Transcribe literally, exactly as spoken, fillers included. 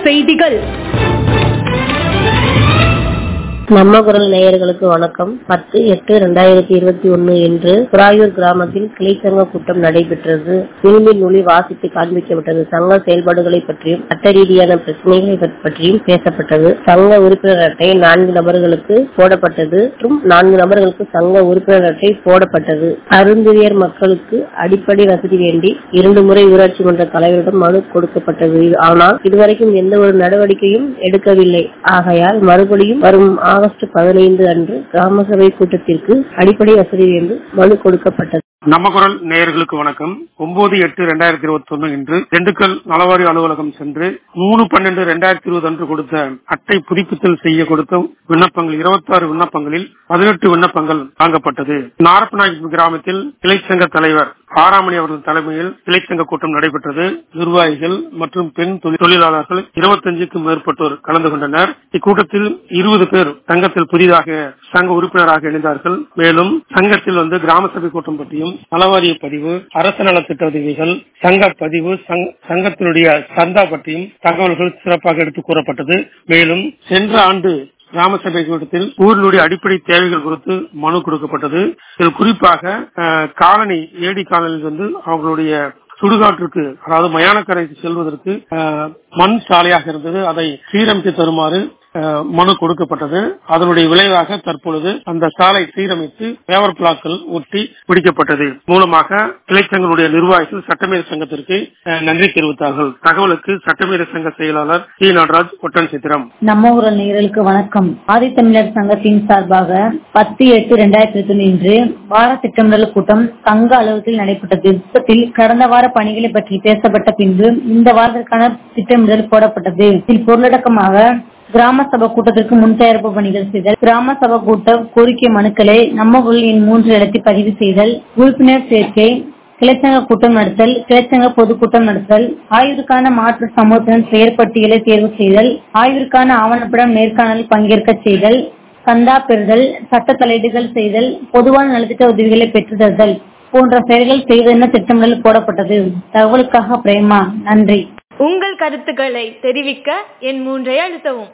செய்திகள். நம்ம குரல் நேயர்களுக்கு வணக்கம். பத்து எட்டு இரண்டாயிரத்தி இருபத்தி ஒன்னு என்று குராயூர் கிராமத்தில் கிளைச்சங்க கூட்டம் நடைபெற்றது. சிறுமின் மொழி வாசித்து காண்பிக்கப்பட்டது. சங்க செயல்பாடுகளை பற்றியும் சட்ட ரீதியான பிரச்சனைகளை பற்றியும் பேசப்பட்டது. சங்க உறுப்பினர் அட்டை நான்கு நபர்களுக்கு போடப்பட்டது மற்றும் நான்கு நபர்களுக்கு சங்க உறுப்பினர் அட்டை போடப்பட்டது. அருந்ததியர் மக்களுக்கு அடிப்படை வசதி வேண்டி இரண்டு முறை ஊராட்சி மன்ற தலைவரிடம் மனு கொடுக்கப்பட்டது. ஆனால் இதுவரைக்கும் எந்த ஒரு நடவடிக்கையும் எடுக்கவில்லை. ஆகையால் மறுபடியும் வரும் ஆகஸ்ட் பதினைந்து அன்று கிராம சபை கூட்டத்திற்கு அடிப்படை வசதி என்று மனு கொடுக்கப்பட்டது. நம்ம குரல் நேயர்களுக்கு வணக்கம். ஒன்பது எட்டு இரண்டாயிரத்தி இருபத்தி ஒன்னு இன்று திண்டுக்கல் நலவாரி அலுவலகம் சென்று மூணு பன்னெண்டு இரண்டாயிரத்தி இருபது அன்று கொடுத்த அட்டை புதுப்பித்தல் செய்ய கொடுத்த விண்ணப்பங்கள் இருபத்தி ஆறு விண்ணப்பங்களில் பதினெட்டு விண்ணப்பங்கள் வாங்கப்பட்டது. நாரப்பநாயகம் கிராமத்தில் கிளைச்சங்க தலைவர் ஆறாமணி அவர்கள் தலைமையில் கிளைச்சங்க கூட்டம் நடைபெற்றது. நிர்வாகிகள் மற்றும் பெண் தொழிலாளர்கள் இருபத்தஞ்சுக்கும் மேற்பட்டோர் கலந்து கொண்டனர். இக்கூட்டத்தில் இருபது பேர் சங்கத்தில் புதிதாக சங்க உறுப்பினராக இணைந்தார்கள். மேலும் சங்கத்தில் வந்து கிராம சபை கூட்டம் பற்றியும் நலவாரிய பதிவு, அரசு நலத்திட்ட உதவிகள், சங்க பதிவு, சங்கத்தினுடைய சந்தா பற்றியும் தகவல்கள் சிறப்பாக எடுத்து கூறப்பட்டது. மேலும் சென்ற ஆண்டு கிராம சபை கூட்டத்தில் ஊரினுடைய அடிப்படை தேவைகள் குறித்து மனு கொடுக்கப்பட்டது. இதில் குறிப்பாக காலனி ஏடி காலனியில் வந்து அவங்களுடைய சுடுகாட்டிற்கு அதாவது மயானக்கரைக்கு செல்வதற்கு மண் சாலையாக இருந்தது. அதை சீரமைத்து தருமாறு மனு கொடுக்கப்பட்டது. அதனுடைய விளைவாக தற்பொழுது அந்த சாலை சீரமைத்து பேவர் பிளாக்கள் ஒட்டி பிடிக்கப்பட்டது. மூலமாக கிளைச்சங்களுடைய நிர்வாகிகள் சட்டமேத சங்கத்திற்கு நன்றி தெரிவித்தார்கள். தகவலுக்கு சட்டமேத சங்க செயலாளர் சி நடராஜ் ஒட்டன் சித்திரம். நம்ம ஊர் நேயர்களுக்கு வணக்கம். ஆதித்தமிழர் சங்கத்தின் சார்பாக பத்து எட்டு இரண்டாயிரத்தி இருபத்தி ஒன்று இன்று வார திட்டமிடல் கூட்டம் சங்க அலுவலகத்தில் நடைபெற்றது. திட்டத்தில் கடந்த வார பணிகளை பற்றி பேசப்பட்ட பின்பு இந்த வாரத்திற்கான திட்டமிடல் போடப்பட்டது. இதில் பொருளடக்கமாக கிராம சபை கூட்டத்திற்கு முன் தயாரிப்பு பணிகள் செய்தல், கிராம சபை கூட்ட கோரிக்கை மனுக்களை நம்ம ஊரில் மூன்று இடத்தில் பதிவு செய்தல், உறுப்பினர் சேர்க்கை, கிளைச்சங்க கூட்டம் நடத்தல், கிளைச்சங்க பொதுக்கூட்டம் நடத்தல், ஆய்விற்கான மாற்று சமூகத்தினர் பெயர் பட்டியலை தேர்வு செய்தல், ஆய்விற்கான ஆவணப்படம் நேர்காணலில் பங்கேற்க செய்தல், சந்தா பெறுதல், சட்ட தலையீடுகள் செய்தல், பொதுவான நலத்திட்ட உதவிகளை பெற்றுதல் போன்ற செயல்கள் செய்வதென திட்டமிடல் போடப்பட்டது. தகவலுக்காக பிரேமா. நன்றி. உங்கள் கருத்துக்களை தெரிவிக்க என் மூன்றை அழுத்தவும்.